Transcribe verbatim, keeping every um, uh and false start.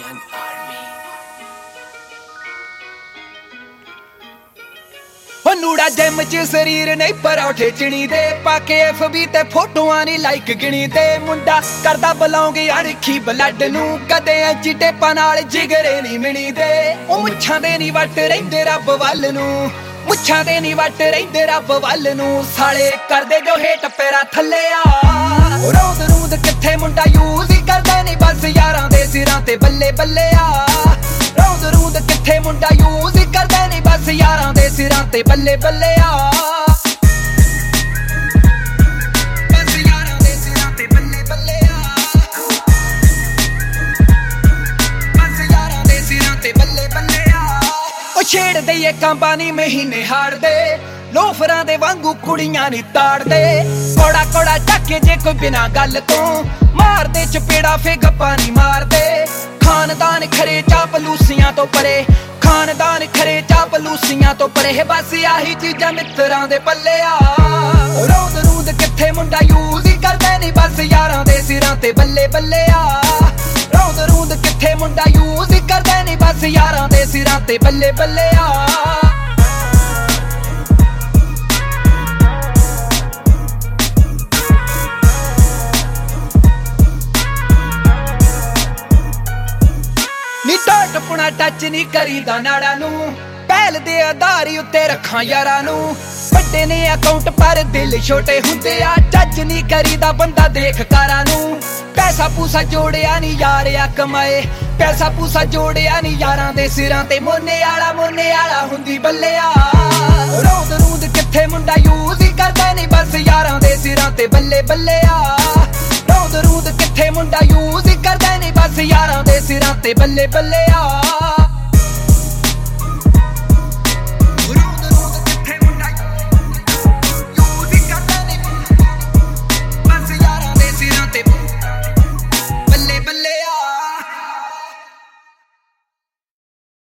Young Army। ਨੂੜਾ gym ਚ ਸਰੀਰ ਨਹੀਂ ਪਰੌਠੇ ਚਿਣੀ ਦੇ ਪਾਕੇ ਐਫ ਬੀ ਤੇ ਫੋਟੋਆਂ ਨਹੀਂ ਲਾਈਕ ਗਿਣੀ ਦੇ ਮੁੰਡਾ ਕਰਦਾ ਬਲੌਂਗ ਅਣਖੀ ਬਲੱਡ ਨੂੰ ਕਦੇ ਐਂਚੀ ਟੇਪਾਂ ਨਾਲ ਜਿਗਰੇ ਨਹੀਂ ਮਿਣੀ ਦੇ ਉਹ ਮੁੱਛਾਂ ਦੇ ਨਹੀਂ ਵੱਟ ਰਹਿੰਦੇ ਰੱਬ ਵੱਲ ਨੂੰ ਮੁੱਛਾਂ ਦੇ ਨਹੀਂ ਵੱਟ ਰਹਿੰਦੇ ਰੱਬ ਵੱਲ ਨੂੰ ਸਾਲੇ ਕਰਦੇ ਜੋ ਹੇਟ ਪੈਰਾਂ ਥੱਲੇ ਆ ਰੋਂਦ ਰੂੰਦ ਕਿੱਥੇ ਮੁੰਡਾ ਯੂਜ਼ ਹੀ ਕਰਦੇ ਨਹੀਂ ਬਸ ਯਾਰਾਂ ਦੇ ਸਿਰਾਂ ਤੇ ਬੱਲੇ ਬੱਲੇ ਆ ਰੋਂਦ ਰੂੰਦ ਕਿੱਥੇ ਮੁੰਡਾ ਯੂਜ਼ ਹੀ ਕਰਦੇ ਨਹੀਂ ਬਸ ਯਾਰਾਂ ਦੇ ਸਿਰਾਂ ਤੇ ਬੱਲੇ ਬੱਲੇ ਆ ਬਸ ਯਾਰਾਂ ਦੇ ਸਿਰਾਂ ਤੇ ਬੱਲੇ ਬੱਲੇ ਆ ਬਸ ਯਾਰਾਂ ਦੇ ਸਿਰਾਂ ਤੇ ਬੱਲੇ ਬੱਲੇ ਆ ਉਹ ਛੇੜਦੇ ਏ ਕਾਂਬਾਂ ਨੀ ਮਹੀਨੇ ਹਾੜਦੇ ਲੋਫਰਾਂ ਦੇ ਵਾਂਗੂ ਕੁੜੀਆਂ ਨੀ ਤਾੜਦੇ ਕੋੜਾ ਕੋੜਾ ਚੱਕੇ ਜੇ ਕੋਈ ਬਿਨਾ ਗੱਲ ਤੋਂ ਮਾਰਦੇ ਚਪੇੜਾ ਫੇ ਗੱਪਾਂ ਨੀ ਮਾਰਦੇ ਖਾਨਦਾਨ ਖਰੇ ਚਾਪਲੂਸੀਆਂ ਤੋਂ ਪਰੇ ਖਾਨਦਾਨ ਖਰੇ ਚਾਪਲੂਸੀਆਂ ਤੋਂ ਪਰੇ ਬਸ ਆਹੀ ਚੀਜ਼ਾਂ ਮਿੱਤਰਾਂ ਦੇ ਪੱਲੇ ਆ ਰੋਂਦ ਰੂੰਦ ਕਿੱਥੇ ਮੁੰਡਾ ਯੂਜ਼ ਹੀ ਕਰਦੇ ਨਹੀਂ ਬਸ ਯਾਰਾਂ ਦੇ ਸਿਰਾਂ ਤੇ ਬੱਲੇ ਬੱਲੇ ਆ ਰੋਂਦ ਰੂੰਦ ਕਿੱਥੇ ਮੁੰਡਾ ਯੂਜ਼ ਹੀ ਕਰਦੇ ਨਹੀਂ ਬਸ ਯਾਰਾਂ ਦੇ ਸਿਰਾਂ ਤੇ ਬੱਲੇ ਬੱਲੇ ਆ ਨੀ ਟੋਟਪੁਣਾ ਟੱਚ ਨਹੀਂ ਕਰੀਦਾ ਨਾੜਾਂ ਨੂੰ ਪਹਿਲ ਦੇ ਆਧਾਰ ਉੱਤੇ ਰੱਖਾਂ ਯਾਰਾਂ ਨੂੰ ਵੱਡੇ ਨੇ ਅਕਾਊਂਟ ਪਰ ਦਿਲ ਛੋਟੇ ਹੁੰਦੇ ਆ ਟੱਚ ਨਹੀਂ ਕਰੀਦਾ ਬੰਦਾ ਦੇਖ ਕਾਰਾਂ ਨੂੰ ਪੈਸਾ ਪੂਸਾ ਜੋੜਿਆ ਨਹੀਂ ਯਾਰ ਆ ਕਮਾਏ ਪੈਸਾ ਪੂਸਾ ਜੋੜਿਆ ਨਹੀਂ ਯਾਰਾਂ ਦੇ ਸਿਰਾਂ ਤੇ ਮੋਨੇ ਆਲਾ ਮੋਨੇ ਆਲਾ ਹੁੰਦੀ ਬੱਲਿਆ ਰੋਂਦ ਰੂੰਦ ਕਿੱਥੇ ਮੁੰਡਾ ਯੂਜ਼ ਹੀ ਕਰਦਾ ਨਹੀਂ ਬਸ ਯਾਰਾਂ ਦੇ ਸਿਰਾਂ ਤੇ ਬੱਲੇ ਬੱਲੇ ਆ ਰੋਂਦ ਰੂੰਦ ਕਿੱਥੇ ਮੁੰਡਾ ਯੂਜ਼ ਹੀ ਕਰਦਾ ਨਹੀਂ ਬਸ ਯਾਰਾਂ ਦੇ ਸਿਰਾਂ ਤੇ ਬੱਲੇ ਬੱਲੇ ਆ